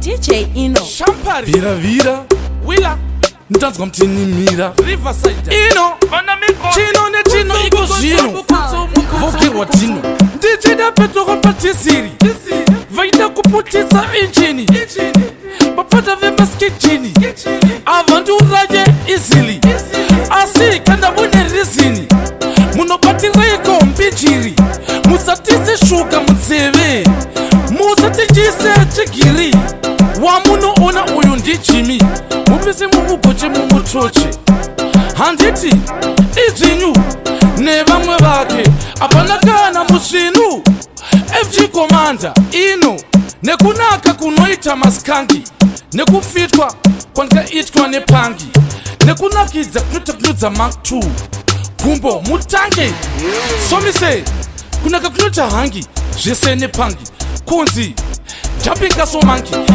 DJ Ino Shampari Vira vira Willa Ntanzwa mtini mira Riverside Ino Chino ne chino iko zino Vokirwa tino DJ da petro kompatiziri Vaida kuputisa inchini Bapata vembaski chini Avandu uraje izili Asi kanda bune rizini Munopati reiko mbijiri Musatise shuka mutseve Musatijise chigiri Wamuno ona uyu ndi Jimmy Mupese mubugoche mumutoche Handiti izinyu Nevamwe vake Apanakana musinu FG Commander Ino Nekunaka kunoita maskangi Nekufitwa Kwanka itwa nepangi Nekunakidza kunota Mark 2 Kumbo mutange Somise Kunaka kunota hangi Jese nepangi Kunzi Jumping kaso monkey